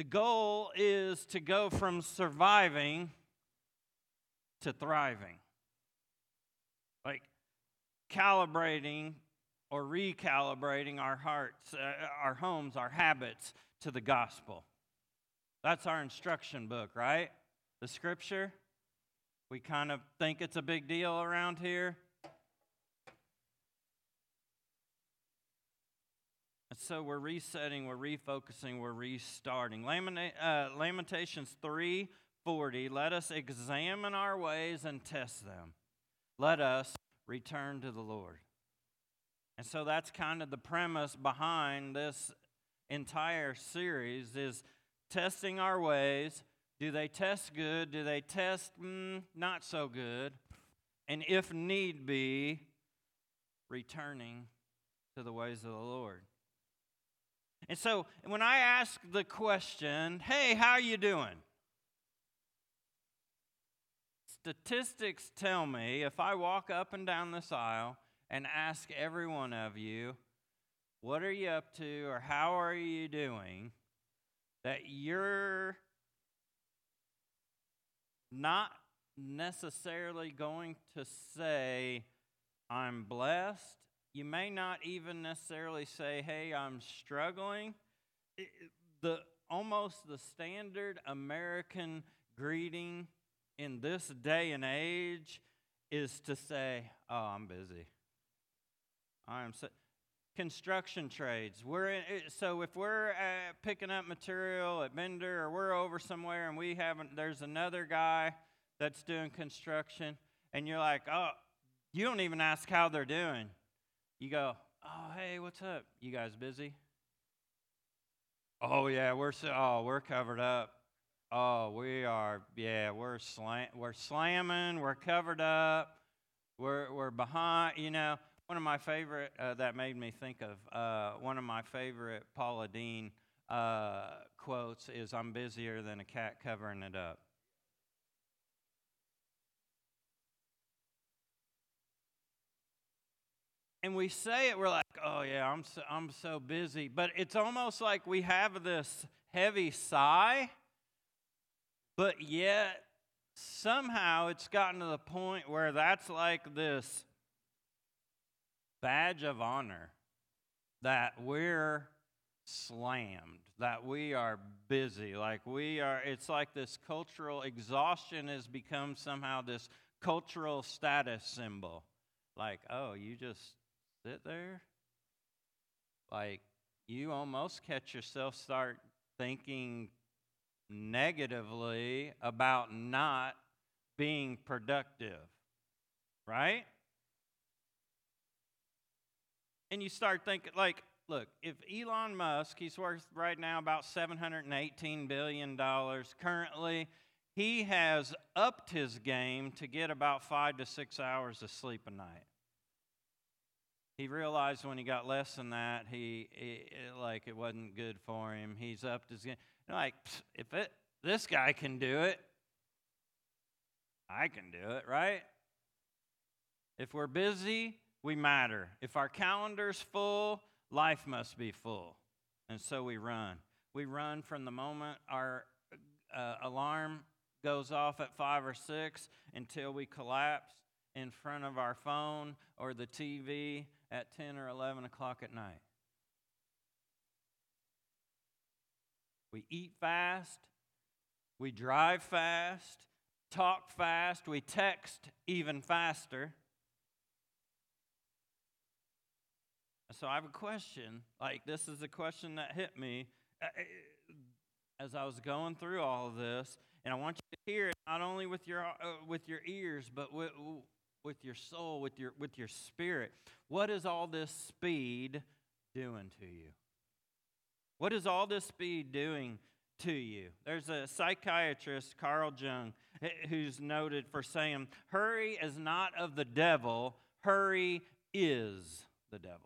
The goal is to go from surviving to thriving. Like calibrating or recalibrating our hearts, our homes, our habits to the gospel. That's our instruction book, right? The scripture. We kind of think it's a big deal around here. And so we're resetting, we're refocusing, we're restarting. Lamentations 3:40, let us examine our ways and test them. Let us return to the Lord. And so that's kind of the premise behind this entire series is testing our ways. Do they test good? Do they test not so good? And if need be, returning to the ways of the Lord. And so when I ask the question, hey, how are you doing? Statistics tell me if I walk up and down this aisle and ask every one of you, what are you up to or how are you doing, that you're not necessarily going to say, I'm blessed. You may not even necessarily say, hey, I'm struggling. Almost the standard American greeting in this day and age is to say, oh, I'm busy. Construction trades. So if we're picking up material at vendor or we're over somewhere and there's another guy that's doing construction and you're like, oh, you don't even ask how they're doing. You go, oh, hey, what's up? You guys busy? Oh, yeah, we're covered up. Oh, we are, yeah, we're slamming, we're covered up, we're behind, One of my favorite, that made me think of, one of my favorite Paula Deen quotes is, I'm busier than a cat covering it up. And we say it, we're like, oh yeah, I'm so busy. But it's almost like we have this heavy sigh, but yet somehow it's gotten to the point where that's like this badge of honor that we're slammed, that we are busy, it's like this cultural exhaustion has become somehow this cultural status symbol. Like, oh, you just sit there? Like, you almost catch yourself start thinking negatively about not being productive, right? And you start thinking, like, look, if Elon Musk, he's worth right now about $718 billion currently, he has upped his game to get about 5 to 6 hours of sleep a night. He realized when he got less than that, it wasn't good for him. He's upped his game. Like, if this guy can do it, I can do it, right? If we're busy, we matter. If our calendar's full, life must be full. And so we run. We run from the moment our alarm goes off at 5 or 6 until we collapse in front of our phone or the TV at 10 or 11 o'clock at night. We eat fast, we drive fast, talk fast, we text even faster. So I have a question, this is a question that hit me as I was going through all of this, and I want you to hear it not only with your ears, but with your soul, with your spirit. What is all this speed doing to you? What is all this speed doing to you? There's a psychiatrist, Carl Jung, who's noted for saying, hurry is not of the devil, hurry is the devil.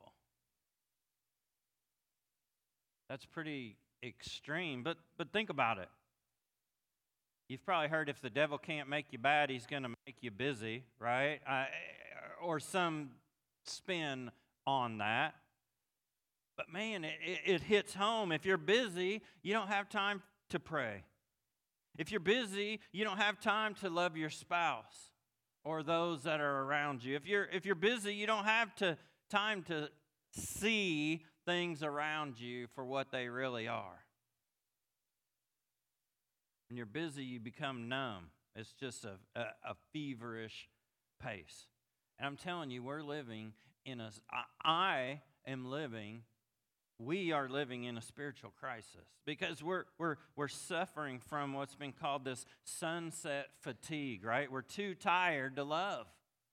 That's pretty extreme, but think about it. You've probably heard if the devil can't make you bad, he's going to make you busy, right? Or some spin on that. But man, it hits home. If you're busy, you don't have time to pray. If you're busy, you don't have time to love your spouse or those that are around you. If you're busy, you don't have time to see things around you for what they really are. When you're busy, you become numb. It's just a feverish pace. And I'm telling you, we're living in we are living in a spiritual crisis because we're suffering from what's been called this sunset fatigue, right? We're too tired to love.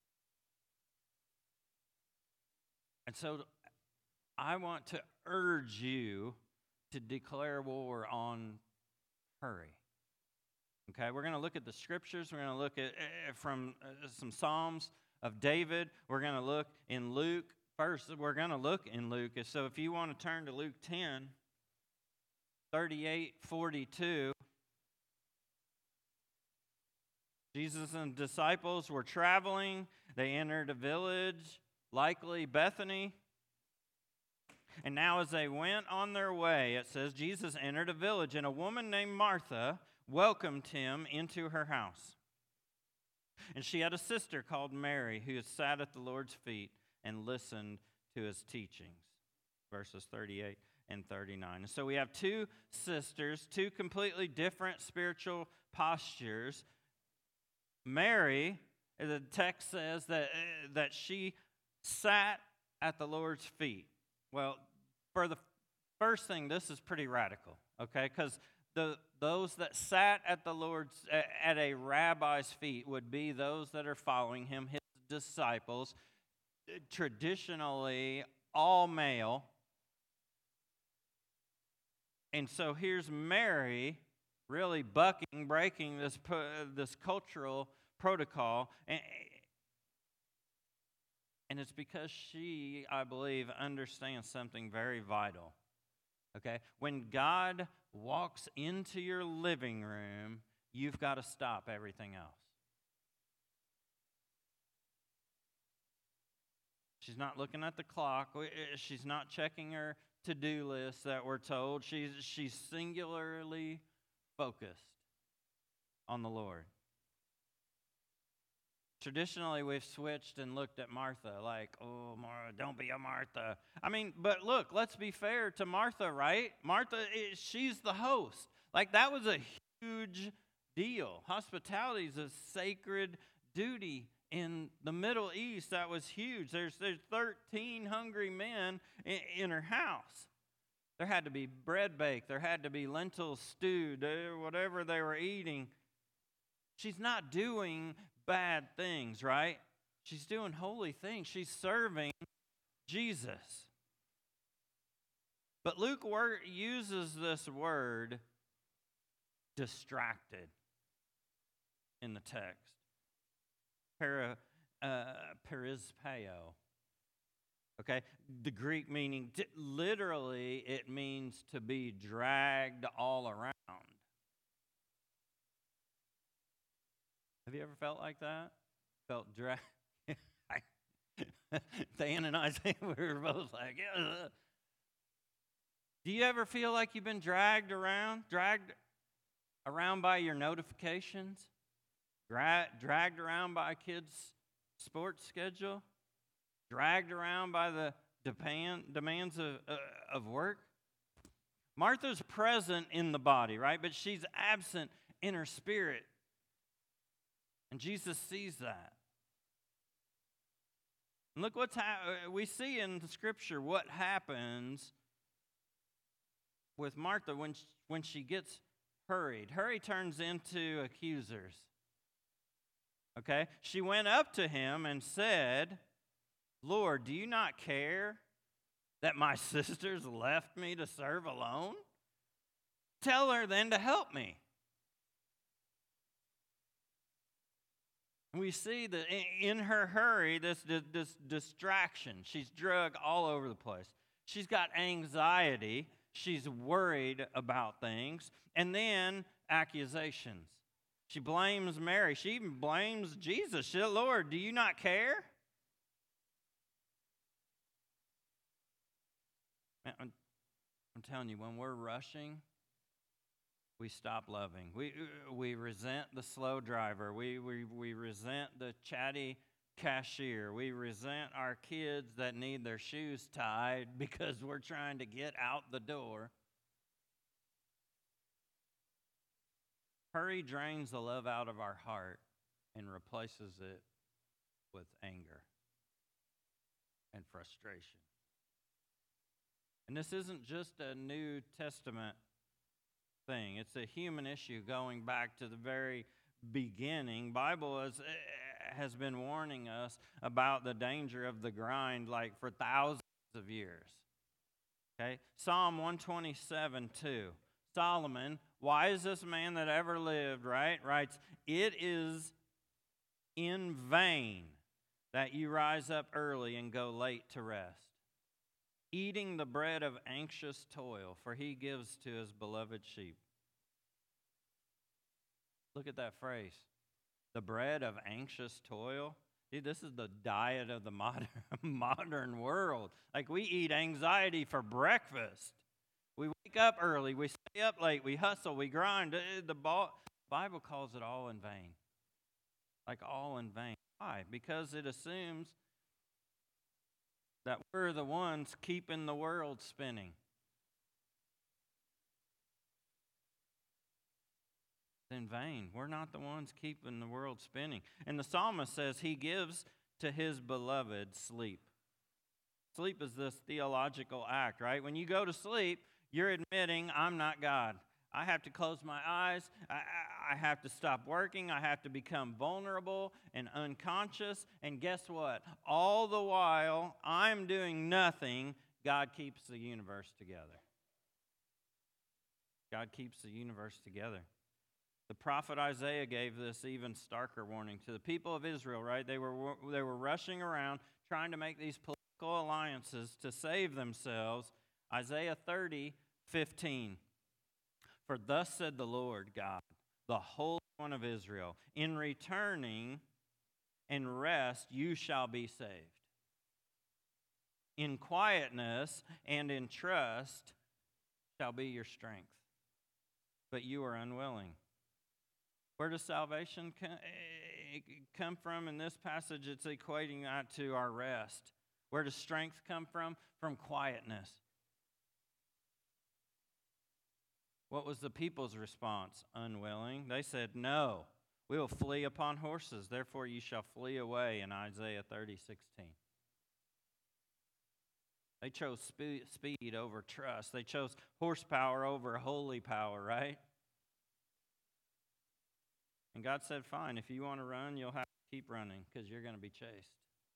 And so I want to urge you to declare war on hurry. Okay, we're going to look at the scriptures. We're going to look at from some Psalms of David. We're going to look in Luke. First, we're going to look in Luke. So if you want to turn to Luke 10, 38, 42. Jesus and the disciples were traveling. They entered a village, likely Bethany. And now as they went on their way, it says, Jesus entered a village, and a woman named Martha welcomed him into her house. And she had a sister called Mary who sat at the Lord's feet and listened to his teachings. Verses 38 and 39. And so we have two sisters, two completely different spiritual postures. Mary, the text says that she sat at the Lord's feet. Well, for the first thing, this is pretty radical, okay? Because those that sat at a rabbi's feet would be those that are following him, his disciples, traditionally all male. And so here's Mary really breaking this cultural protocol. And it's because she, I believe, understands something very vital. Okay? When God walks into your living room, you've got to stop everything else. She's not looking at the clock. She's not checking her to-do list that we're told. She's singularly focused on the Lord. Traditionally, we've switched and looked at Martha like, oh, Martha, don't be a Martha. I mean, but look, let's be fair to Martha, right? Martha, she's the host. Like, that was a huge deal. Hospitality is a sacred duty in the Middle East. That was huge. There's 13 hungry men in her house. There had to be bread baked. There had to be lentils stewed, whatever they were eating. She's not doing bad things, right? She's doing holy things. She's serving Jesus. But Luke uses this word distracted in the text. Perispeo. Okay? The Greek meaning, literally, it means to be dragged all around. Have you ever felt like that? Felt dragged? Dan and I, we were both like, yeah. Do you ever feel like you've been dragged around by your notifications? Dragged around by a kid's sports schedule? Dragged around by the demands of work? Martha's present in the body, right? But she's absent in her spirit. And Jesus sees that. And look we see in the scripture what happens with Martha when she gets hurried. Hurry turns into accusers. Okay? She went up to him and said, Lord, do you not care that my sisters left me to serve alone? Tell her then to help me. We see that in her hurry, this distraction. She's drugged all over the place. She's got anxiety. She's worried about things. And then accusations. She blames Mary. She even blames Jesus. She said, Lord, do you not care? Man, I'm telling you, when we're rushing, we stop loving. We resent the slow driver. We resent the chatty cashier. We resent our kids that need their shoes tied because we're trying to get out the door. Hurry drains the love out of our heart and replaces it with anger and frustration. And this isn't just a New Testament thing. It's a human issue going back to the very beginning. Bible has been warning us about the danger of the grind like for thousands of years. Okay? Psalm 127:2. Solomon, wisest man that ever lived, right, writes, "It is in vain that you rise up early and go late to rest, eating the bread of anxious toil, for he gives to his beloved sheep." Look at that phrase. The bread of anxious toil. Dude, this is the diet of the modern world. Like, we eat anxiety for breakfast. We wake up early, we stay up late, we hustle, we grind. The Bible calls it all in vain. Like, all in vain. Why? Because it assumes that we're the ones keeping the world spinning. It's in vain. We're not the ones keeping the world spinning. And the psalmist says he gives to his beloved sleep. Sleep is this theological act, right? When you go to sleep, you're admitting, I'm not God. I have to close my eyes. I have to stop working. I have to become vulnerable and unconscious. And guess what? All the while, I'm doing nothing. God keeps the universe together. God keeps the universe together. The prophet Isaiah gave this even starker warning to the people of Israel, right? They were rushing around trying to make these political alliances to save themselves. Isaiah 30:15. For thus said the Lord God, the Holy One of Israel, in returning and rest you shall be saved. In quietness and in trust shall be your strength. But you are unwilling. Where does salvation come from? In this passage, it's equating that to our rest. Where does strength come from? From quietness. What was the people's response? Unwilling. They said, no, we will flee upon horses. Therefore you shall flee away in Isaiah 30:16. They chose speed over trust. They chose horsepower over holy power, right? And God said, fine, if you want to run, you'll have to keep running because you're going to be chased.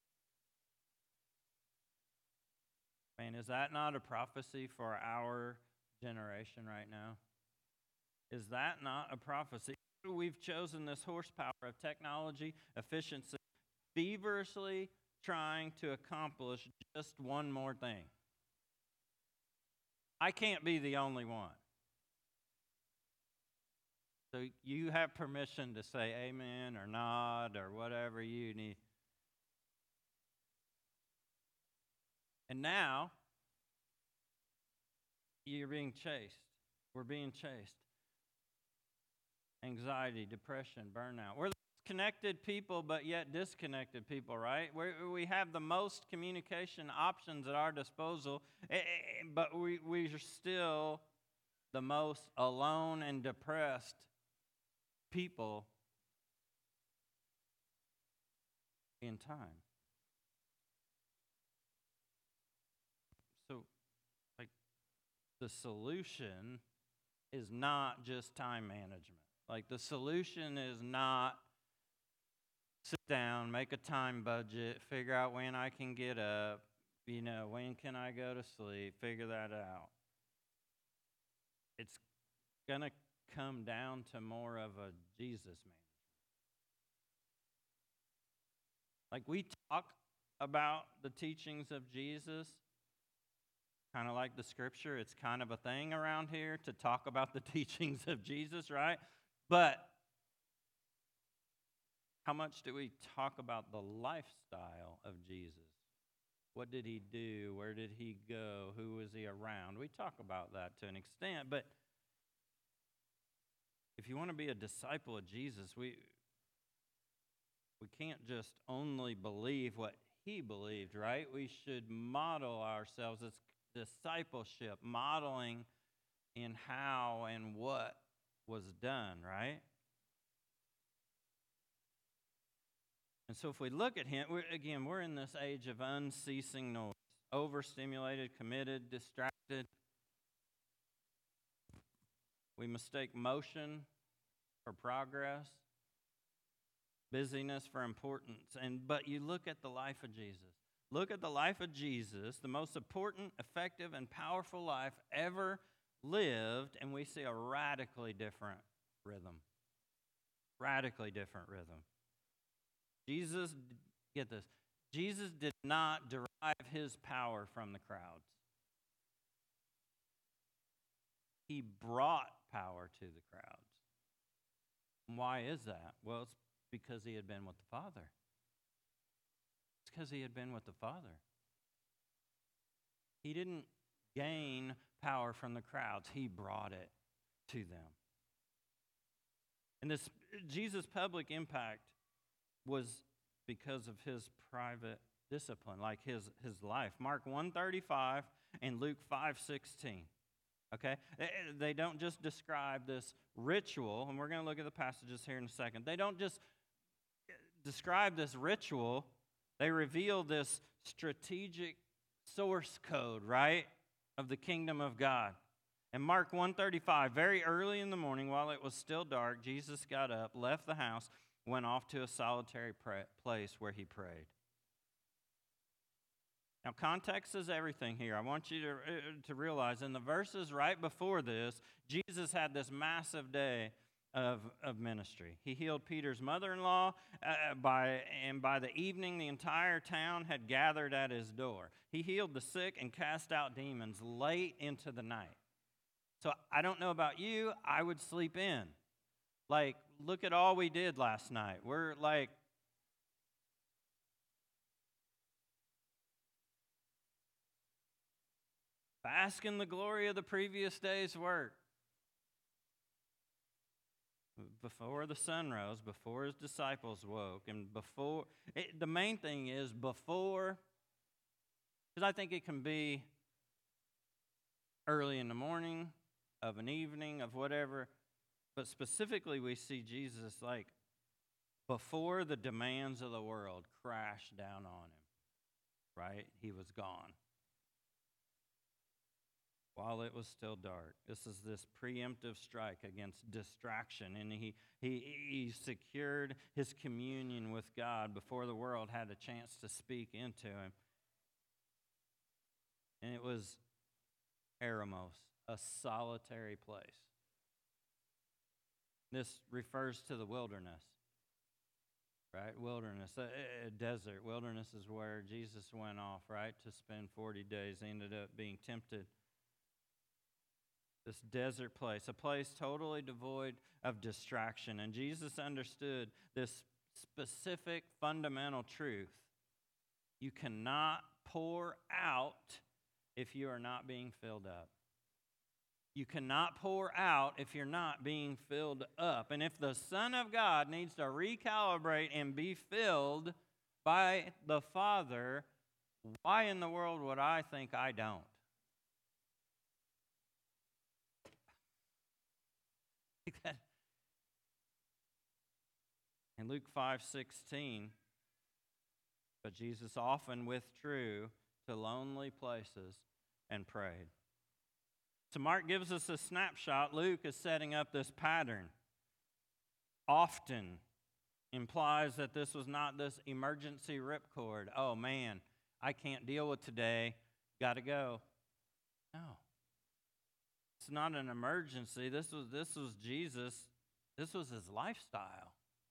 Man, is that not a prophecy for our generation right now? Is that not a prophecy? We've chosen this horsepower of technology, efficiency, feverishly trying to accomplish just one more thing. I can't be the only one. So you have permission to say amen or nod or whatever you need. And now, you're being chased. We're being chased. Anxiety, depression, burnout. We're connected people, but yet disconnected people, right? We have the most communication options at our disposal, but we're still the most alone and depressed people in time. So, like, the solution is not just time management. Like, the solution is not sit down, make a time budget, figure out when I can get up, when can I go to sleep, figure that out. It's going to come down to more of a Jesus management. Like, we talk about the teachings of Jesus, kind of like the scripture. It's kind of a thing around here to talk about the teachings of Jesus, right? But how much do we talk about the lifestyle of Jesus? What did he do? Where did he go? Who was he around? We talk about that to an extent, but if you want to be a disciple of Jesus, we can't just only believe what he believed, right? We should model ourselves. It's discipleship, modeling in how and what was done, right? And so if we look at him, we're in this age of unceasing noise, overstimulated, committed, distracted. We mistake motion for progress, busyness for importance. But you look at the life of Jesus. Look at the life of Jesus, the most important, effective, and powerful life ever lived, and we see a radically different rhythm. Radically different rhythm. Jesus, get this, Jesus did not derive his power from the crowds. He brought power to the crowds. And why is that? Well, it's because he had been with the Father. It's because he had been with the Father. He didn't gain power from the crowds. He brought it to them. And this Jesus' public impact was because of his private discipline, like his life. Mark 1:35 and Luke 5:16. Okay? They don't just describe this ritual, and we're going to look at the passages here in a second. They don't just describe this ritual, they reveal this strategic source code, right, of the kingdom of God. In Mark 1:35, very early in the morning, while it was still dark, Jesus got up, left the house, went off to a solitary place where he prayed. Now, context is everything here. I want you to realize in the verses right before this, Jesus had this massive day of ministry. He healed Peter's mother-in-law, and by the evening, the entire town had gathered at his door. He healed the sick and cast out demons late into the night. So I don't know about you, I would sleep in. Like, look at all we did last night. We're like, bask in the glory of the previous day's work. Before the sun rose, before his disciples woke, and the main thing is before, because I think it can be early in the morning, of an evening, of whatever, but specifically we see Jesus like before the demands of the world crashed down on him, right? He was gone. While it was still dark. This is this preemptive strike against distraction. And he secured his communion with God before the world had a chance to speak into him. And it was Eremos, a solitary place. This refers to the wilderness, right? Wilderness, a desert. Wilderness is where Jesus went off, right, to spend 40 days. He ended up being tempted. This desert place, a place totally devoid of distraction. And Jesus understood this specific fundamental truth. You cannot pour out if you are not being filled up. You cannot pour out if you're not being filled up. And if the Son of God needs to recalibrate and be filled by the Father, why in the world would I think I don't? In Luke 5:16, but Jesus often withdrew to lonely places and prayed. So Mark gives us a snapshot. Luke is setting up this pattern. Often implies that this was not this emergency ripcord. Oh man, I can't deal with today. Got to go. No. It's not an emergency. This was Jesus. This was his lifestyle.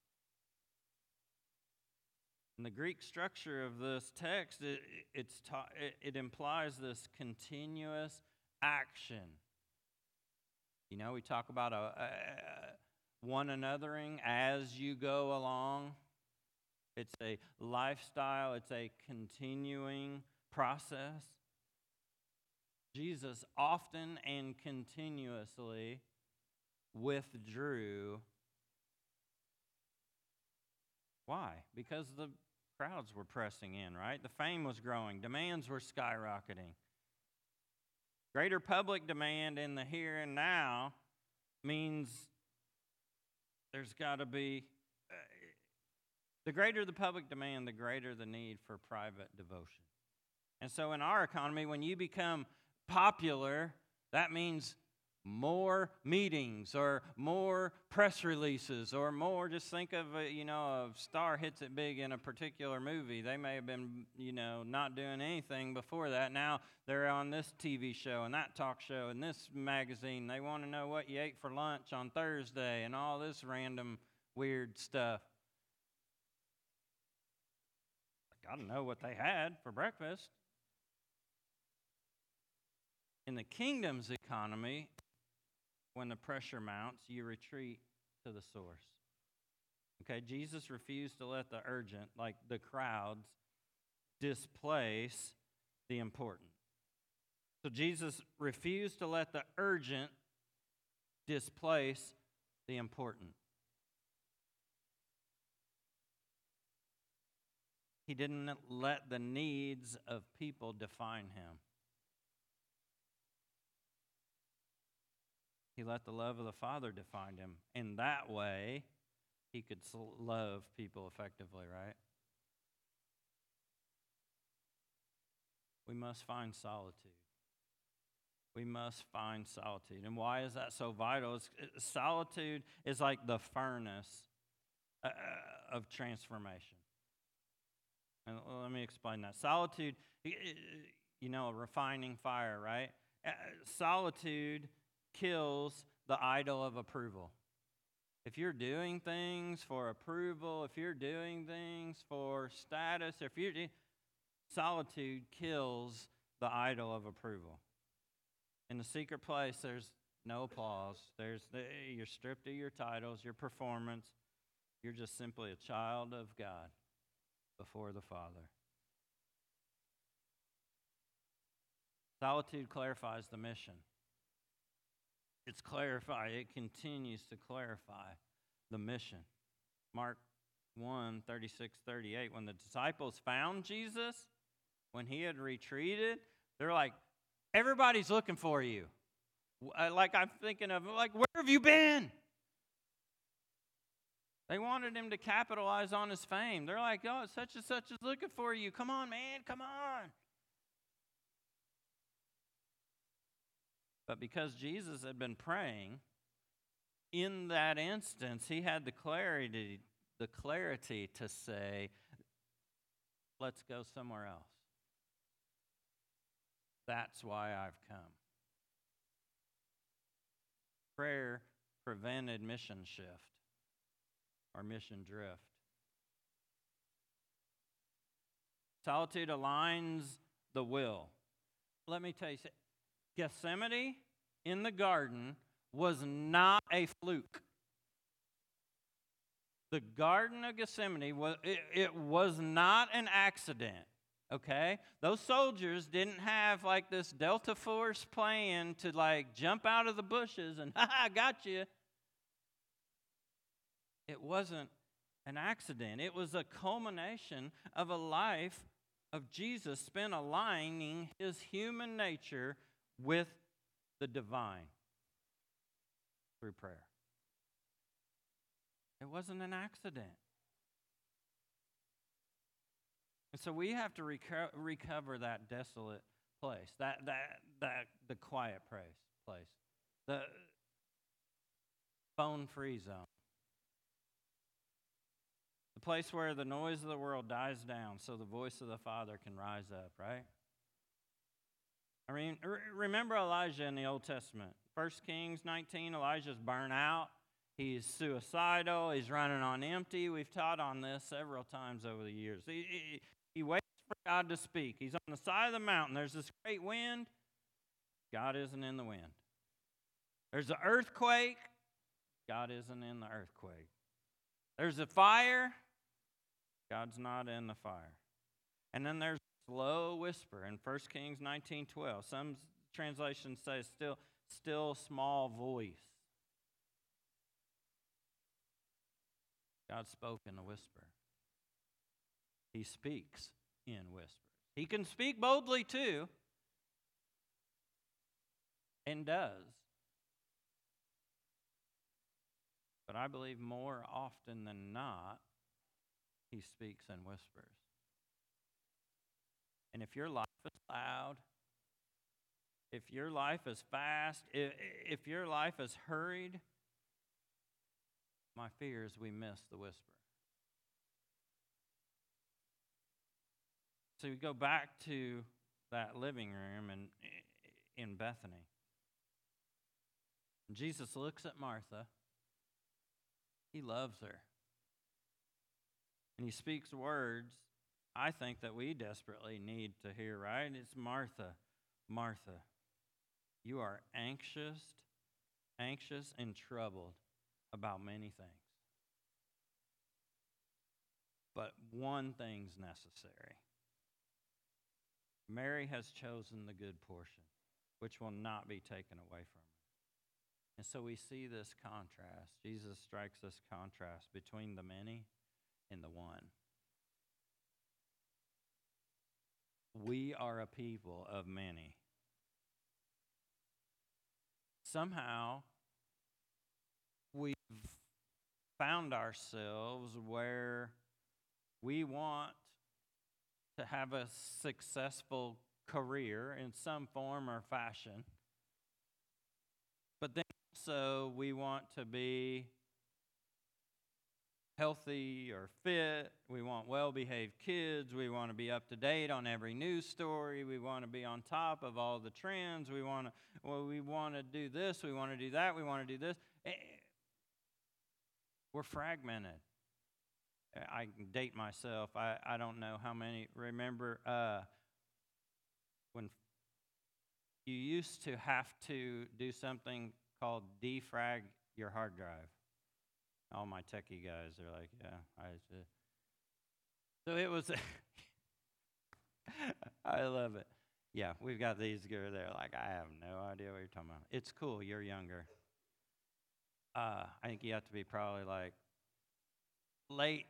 In the Greek structure of this text, it implies this continuous action. You know, we talk about one anothering as you go along. It's a lifestyle. It's a continuing process. Jesus often and continuously withdrew. Why? Because the crowds were pressing in, right? The fame was growing. Demands were skyrocketing. Greater public demand in the here and now means there's got to be, the greater the public demand, the greater the need for private devotion. And so in our economy, when you become popular, that means more meetings or more press releases or more. Just think of, a star hits it big in a particular movie. They may have been, not doing anything before that. Now they're on this TV show and that talk show and this magazine. They want to know what you ate for lunch on Thursday and all this random weird stuff. I got to know what they had for breakfast. In the kingdom's economy, when the pressure mounts, you retreat to the source. Okay, Jesus refused to let the urgent, like the crowds, displace the important. So Jesus refused to let the urgent displace the important. He didn't let the needs of people define him. He let the love of the Father define him. In that way, he could love people effectively, right? We must find solitude. We must find solitude. And why is that so vital? Solitude is like the furnace of transformation. And let me explain that. Solitude, a refining fire, right? Solitude kills the idol of approval. If you're doing things for approval, if you're doing things for status, solitude kills the idol of approval. In the secret place, there's no applause. You're stripped of your titles, your performance. You're just simply a child of God before the Father. Solitude clarifies the mission. It's clarified. It continues to clarify the mission. Mark 1, 36, 38. When the disciples found Jesus, when he had retreated, they're like, everybody's looking for you. Like I'm thinking of, where have you been? They wanted him to capitalize on his fame. They're like, oh, such and such is looking for you. Come on, man, come on. But because Jesus had been praying, in that instance, he had the clarity to say, let's go somewhere else. That's why I've come. Prayer prevented mission shift or mission drift. Solitude aligns the will. Let me tell you, Gethsemane in the garden was not a fluke. The Garden of Gethsemane was not an accident. Okay? Those soldiers didn't have like this Delta Force plan to like jump out of the bushes and I got you. It wasn't an accident. It was a culmination of a life of Jesus spent aligning his human nature with the divine through prayer. It wasn't an accident. And so we have to recover that desolate place, that the quiet place, the phone-free zone, the place where the noise of the world dies down so the voice of the Father can rise up, right? I mean, remember Elijah in the Old Testament. 1 Kings 19, Elijah's burnt out. He's suicidal. He's running on empty. We've taught on this several times over the years. He waits for God to speak. He's on the side of the mountain. There's this great wind. God isn't in the wind. There's an earthquake. God isn't in the earthquake. There's a fire. God's not in the fire. And then there's a slow whisper in 1 Kings 19:12. Some translations say still small voice. God spoke in a whisper. He speaks in whispers. He can speak boldly too, and does. But I believe more often than not, he speaks in whispers. And if your life is loud, if your life is fast, if your life is hurried, my fear is we miss the whisper. So we go back to that living room in Bethany. Jesus looks at Martha. He loves her. And he speaks words I think that we desperately need to hear, right? It's Martha, Martha, you are anxious and troubled about many things. But one thing's necessary. Mary has chosen the good portion, which will not be taken away from her. And so we see this contrast. Jesus strikes this contrast between the many and the one. We are a people of many. Somehow, we've found ourselves where we want to have a successful career in some form or fashion. But then also we want to be healthy or fit. We want well-behaved kids. We want to be up to date on every news story. We want to be on top of all the trends. We want to do this. We want to do that. We want to do this. We're fragmented. I can date myself. I don't know how many. Remember when you used to have to do something called defrag your hard drive. All my techie guys are like, yeah, so it was, I love it. Yeah, we've got these girls there like, I have no idea what you're talking about. It's cool, you're younger. I think you have to be probably like late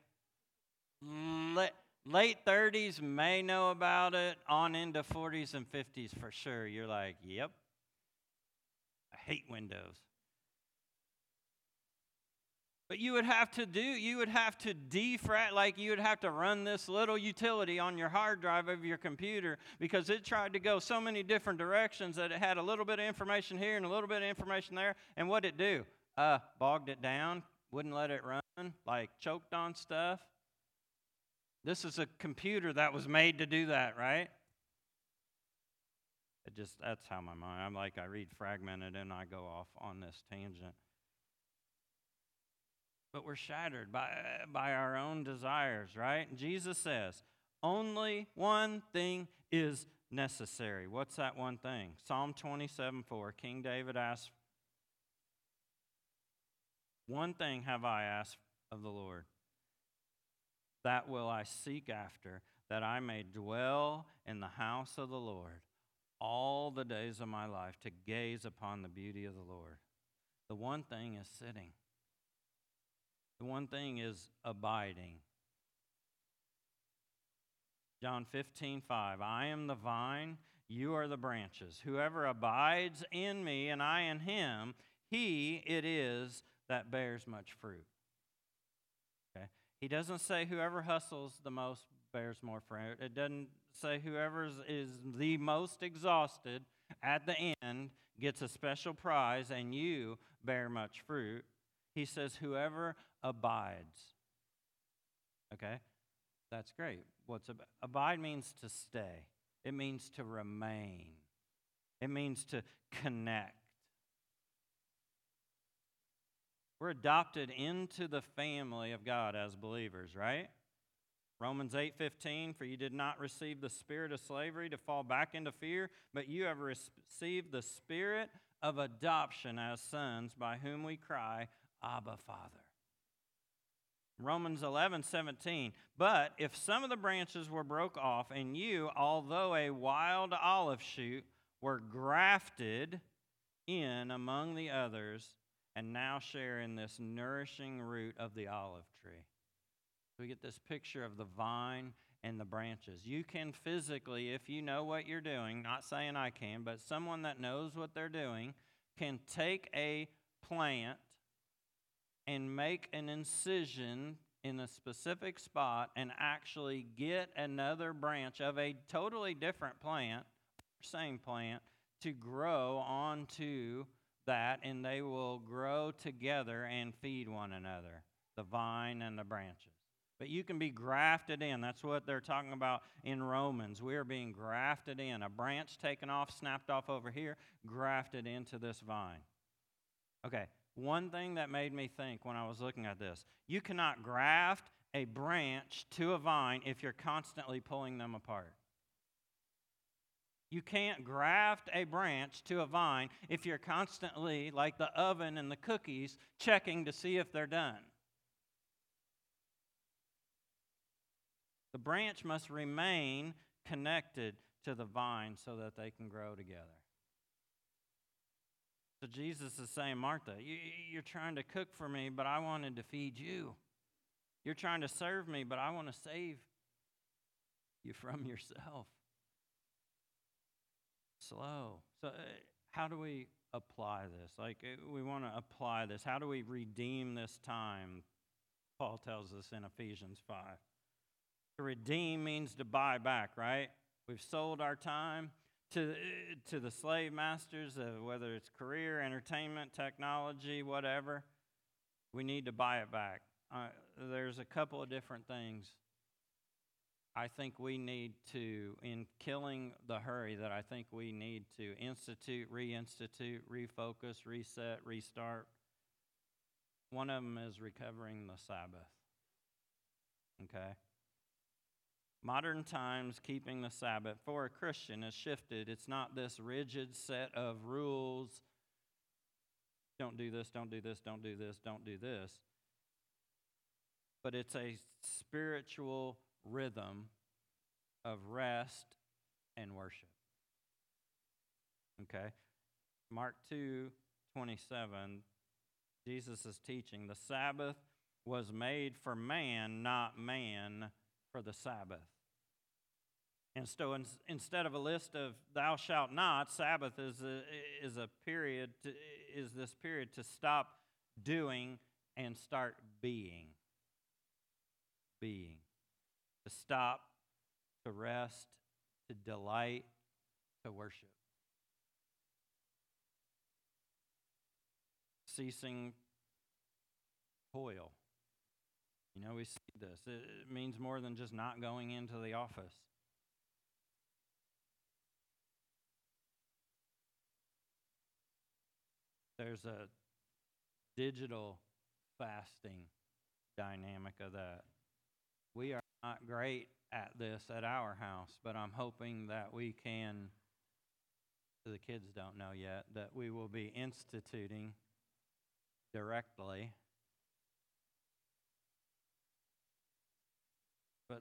30s, may know about it, on into 40s and 50s for sure. You're like, yep, I hate Windows. But you would have to defrag, like you would have to run this little utility on your hard drive of your computer because it tried to go so many different directions that it had a little bit of information here and a little bit of information there. And what'd it do? Bogged it down, wouldn't let it run, like choked on stuff. This is a computer that was made to do that, right? That's how my mind, I read fragmented and I go off on this tangent. But we're shattered by our own desires, right? And Jesus says, only one thing is necessary. What's that one thing? Psalm 27:4, King David asks, one thing have I asked of the Lord, that will I seek after, that I may dwell in the house of the Lord all the days of my life, to gaze upon the beauty of the Lord. The one thing is sitting. The one thing is abiding. John 15:5, I am the vine, you are the branches. Whoever abides in me and I in him, he it is that bears much fruit. Okay? He doesn't say whoever hustles the most bears more fruit. It doesn't say whoever is the most exhausted at the end gets a special prize and you bear much fruit. He says whoever abides. Okay? That's great. Abide means to stay. It means to remain. It means to connect. We're adopted into the family of God as believers, right? Romans 8:15, for you did not receive the spirit of slavery to fall back into fear, but you have received the spirit of adoption as sons, by whom we cry, Abba, Father. Romans 11:17, but if some of the branches were broke off, and you, although a wild olive shoot, were grafted in among the others, and now share in this nourishing root of the olive tree. We get this picture of the vine and the branches. You can physically, if you know what you're doing, not saying I can, but someone that knows what they're doing can take a plant and make an incision in a specific spot and actually get another branch of a totally different plant, same plant, to grow onto that, and they will grow together and feed one another, the vine and the branches. But you can be grafted in. That's what they're talking about in Romans. We are being grafted in. A branch taken off, snapped off over here, grafted into this vine. Okay, one thing that made me think when I was looking at this, you cannot graft a branch to a vine if you're constantly pulling them apart. You can't graft a branch to a vine if you're constantly, like the oven and the cookies, checking to see if they're done. The branch must remain connected to the vine so that they can grow together. So Jesus is saying, Martha, you're trying to cook for me, but I wanted to feed you. You're trying to serve me, but I want to save you from yourself. Slow. So how do we apply this? We want to apply this. How do we redeem this time? Paul tells us in Ephesians 5. To redeem means to buy back, right? We've sold our time to the slave masters, whether it's career, entertainment, technology, whatever. We need to buy it back. There's a couple of different things I think we need to, in killing the hurry, that I think we need to institute, reinstitute, refocus, reset, restart. One of them is recovering the Sabbath. Okay? Modern times, keeping the Sabbath for a Christian has shifted. It's not this rigid set of rules. Don't do this, don't do this, don't do this, don't do this. But it's a spiritual rhythm of rest and worship. Okay? Mark 2:27, Jesus is teaching, the Sabbath was made for man, not man for the Sabbath. And so instead of a list of thou shalt not, Sabbath is this period to stop doing and start being. Being. To stop, to rest, to delight, to worship. Ceasing toil. We see this. It means more than just not going into the office. There's a digital fasting dynamic of that. We are not great at this at our house, but I'm hoping that we can, the kids don't know yet, that we will be instituting directly. But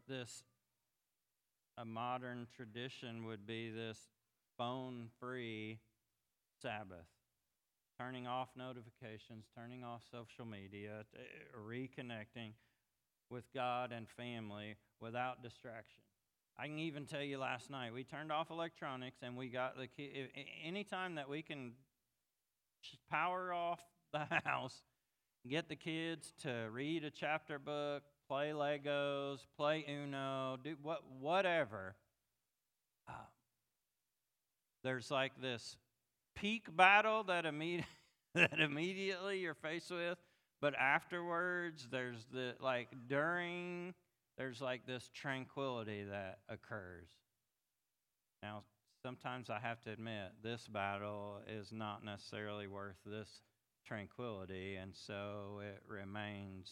a modern tradition would be this phone-free Sabbath. Turning off notifications, turning off social media, reconnecting with God and family without distraction. I can even tell you last night, we turned off electronics and we got the kids. Anytime that we can power off the house, get the kids to read a chapter book, play Legos, play Uno, do whatever. There's like this peak battle that immediately you're faced with, but afterwards there's there's this tranquility that occurs. Now, sometimes I have to admit this battle is not necessarily worth this tranquility, and so it remains.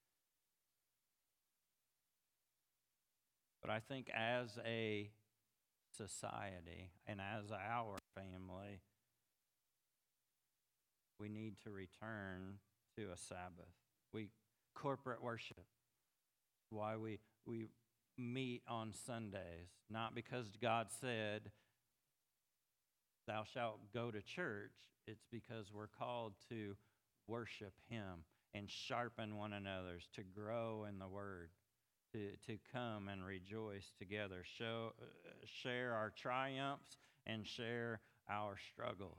But I think as a society and as our family, we need to return to a Sabbath. Corporate worship. Why we meet on Sundays, not because God said, thou shalt go to church. It's because we're called to worship Him and sharpen one another, to grow in the Word. to come and rejoice together, share our triumphs and share our struggles.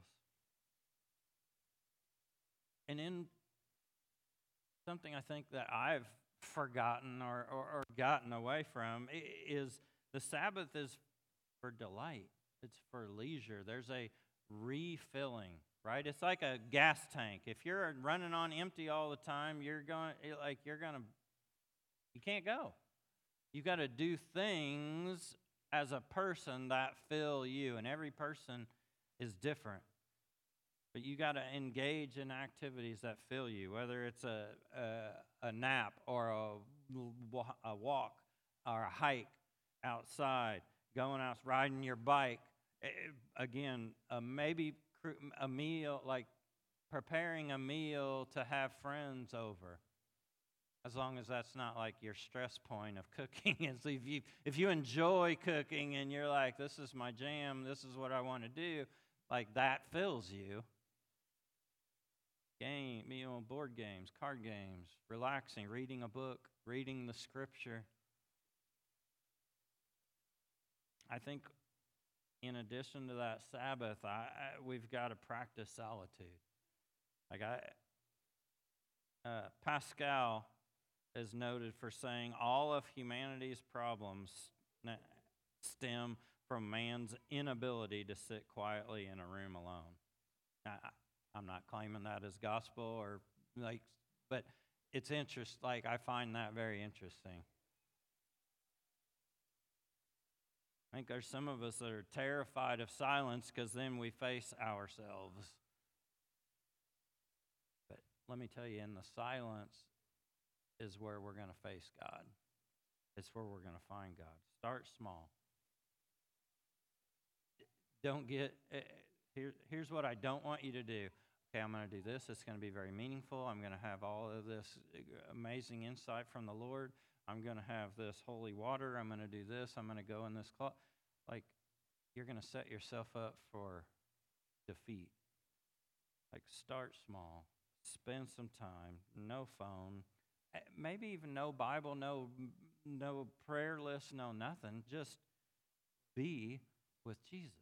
And in something I think that I've forgotten or gotten away from is the Sabbath is for delight. It's for leisure. There's a refilling, right? It's like a gas tank. If you're running on empty all the time, you can't go. You got to do things as a person that fill you, and every person is different. But you got to engage in activities that fill you, whether it's a nap or a walk or a hike outside, going out riding your bike. Again, maybe a meal, like preparing a meal to have friends over. As long as that's not like your stress point of cooking. And so if you enjoy cooking and you're like, this is my jam, this is what I want to do, like that fills you. Board games, card games, relaxing, reading a book, reading the scripture. I think in addition to that Sabbath, we've got to practice solitude. Pascal is noted for saying all of humanity's problems stem from man's inability to sit quietly in a room alone. Now, I'm not claiming that as gospel but it's interesting. Like, I find that very interesting. I think there's some of us that are terrified of silence because then we face ourselves. But let me tell you, in the silence is where we're going to face God. It's where we're going to find God. Start small. Here's what I don't want you to do. Okay, I'm going to do this. It's going to be very meaningful. I'm going to have all of this amazing insight from the Lord. I'm going to have this holy water. I'm going to do this. I'm going to go in this closet. Like, you're going to set yourself up for defeat. Like, start small. Spend some time. No phone. Maybe even no Bible, no prayer list, no nothing. Just be with Jesus.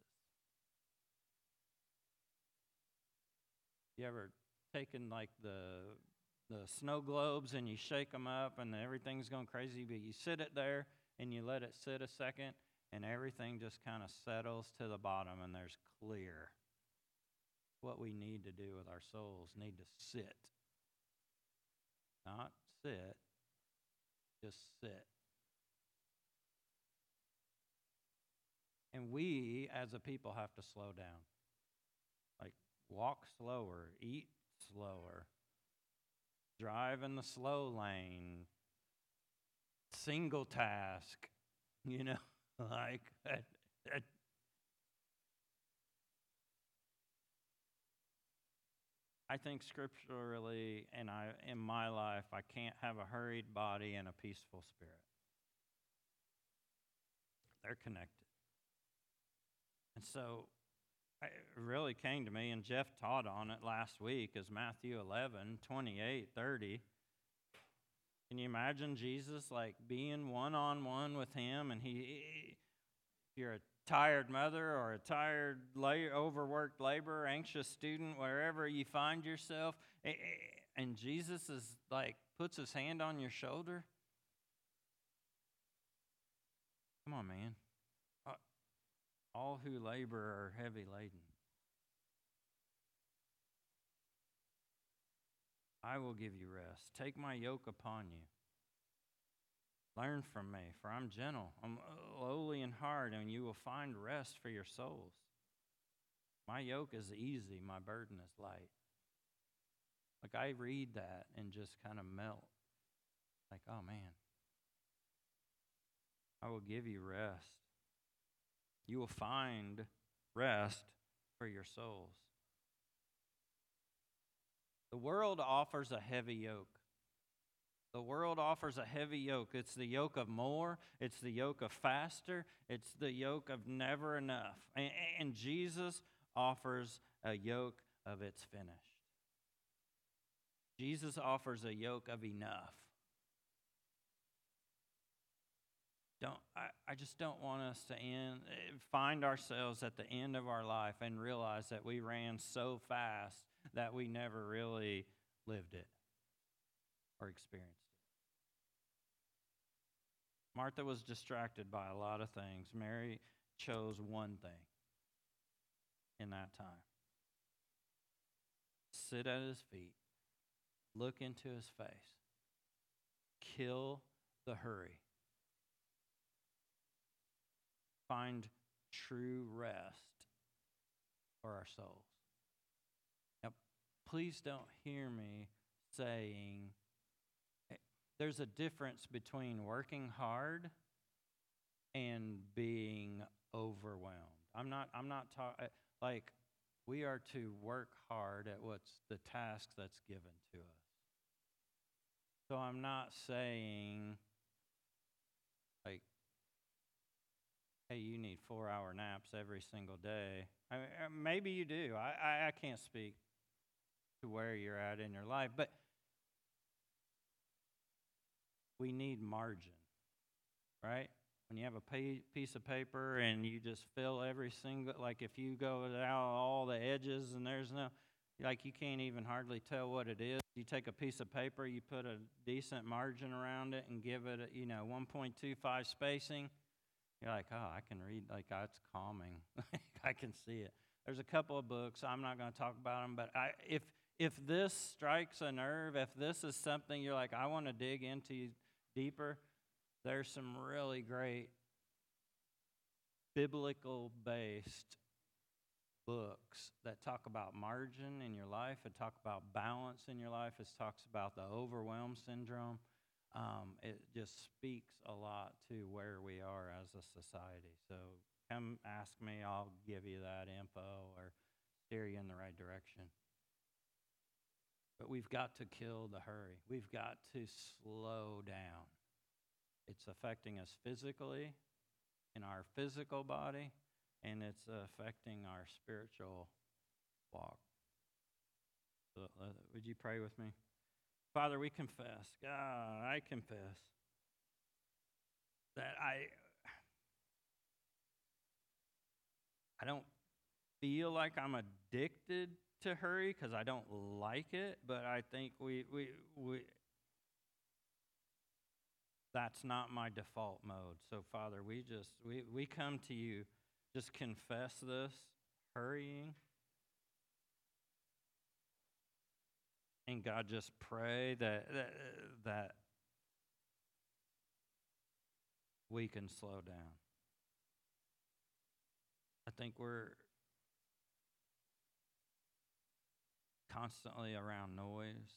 You ever taken like the snow globes and you shake them up and everything's going crazy, but you sit it there and you let it sit a second and everything just kind of settles to the bottom and there's clear. What we need to do with our souls, need to sit. Not sit, just sit. And we, as a people, have to slow down. Like, walk slower, eat slower, drive in the slow lane, single task, like I think scripturally, and in my life, I can't have a hurried body and a peaceful spirit. They're connected. And so it really came to me, and Jeff taught on it last week, is Matthew 11:28-30. Can you imagine Jesus like being one-on-one with him, and if you're a tired mother or a tired, overworked laborer, anxious student, wherever you find yourself, and Jesus is like puts his hand on your shoulder? Come on, man. All who labor are heavy laden. I will give you rest. Take my yoke upon you. Learn from me, for I'm gentle. I'm lowly in heart, and you will find rest for your souls. My yoke is easy, my burden is light. Like, I read that and just kind of melt. Like, oh man, I will give you rest. You will find rest for your souls. The world offers a heavy yoke. The world offers a heavy yoke. It's the yoke of more. It's the yoke of faster. It's the yoke of never enough. And Jesus offers a yoke of it's finished. Jesus offers a yoke of enough. I just don't want us to find ourselves at the end of our life and realize that we ran so fast that we never really lived it or experienced it. Martha was distracted by a lot of things. Mary chose one thing in that time. Sit at his feet, look into his face, kill the hurry. Find true rest for our souls. Now, please don't hear me saying there's a difference between working hard and being overwhelmed. I'm not talking like we are to work hard at what's the task that's given to us. So I'm not saying like, hey, you need 4-hour naps every single day. I mean, maybe you do. I can't speak to where you're at in your life, but we need margin, right? When you have a piece of paper and you just fill every single, like if you go out all the edges and there's no, like you can't even hardly tell what it is. You take a piece of paper, you put a decent margin around it and give it, 1.25 spacing. You're like, oh, I can read, like, oh, it's calming. I can see it. There's a couple of books. I'm not going to talk about them, but if this strikes a nerve, if this is something you're like, I want to dig into deeper, there's some really great biblical-based books that talk about margin in your life. It talk about balance in your life. It talks about the overwhelm syndrome. It just speaks a lot to where we are as a society. So come ask me. I'll give you that info or steer you in the right direction. But we've got to kill the hurry. We've got to slow down. It's affecting us physically, in our physical body, and it's affecting our spiritual walk. So, would you pray with me? Father, we confess. God, I confess that I don't feel like I'm addicted to hurry because I don't like it, but I think we that's not my default mode. So, Father, we come to you, just confess this, hurrying. And God, just pray that we can slow down. I think we're constantly around noise.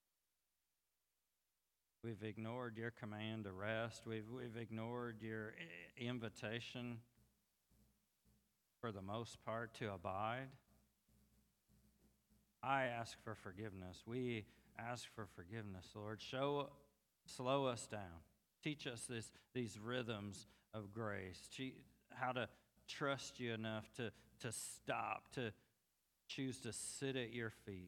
We've ignored your command to rest. We've ignored your invitation, for the most part, to abide. I ask for forgiveness. We ask for forgiveness, Lord. Slow us down. Teach us these rhythms of grace. How to trust you enough to stop, to choose to sit at your feet.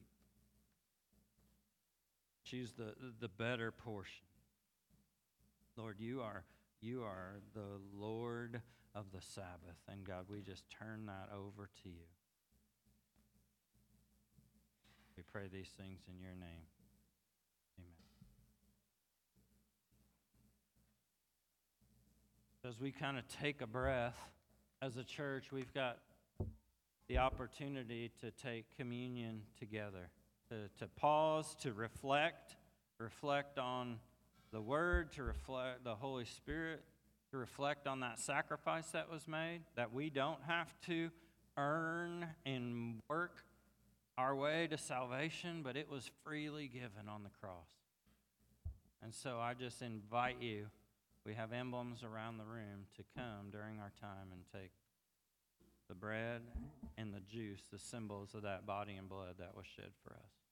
Choose the better portion. Lord, you are the Lord of the Sabbath. And God, we just turn that over to you. We pray these things in your name. Amen. As we kind of take a breath as a church, we've got the opportunity to take communion together, to pause, to reflect on the Word, to reflect the Holy Spirit, to reflect on that sacrifice that was made, that we don't have to earn and work our way to salvation, but it was freely given on the cross. And so I just invite you, we have emblems around the room, to come during our time and take the bread and the juice, the symbols of that body and blood that was shed for us.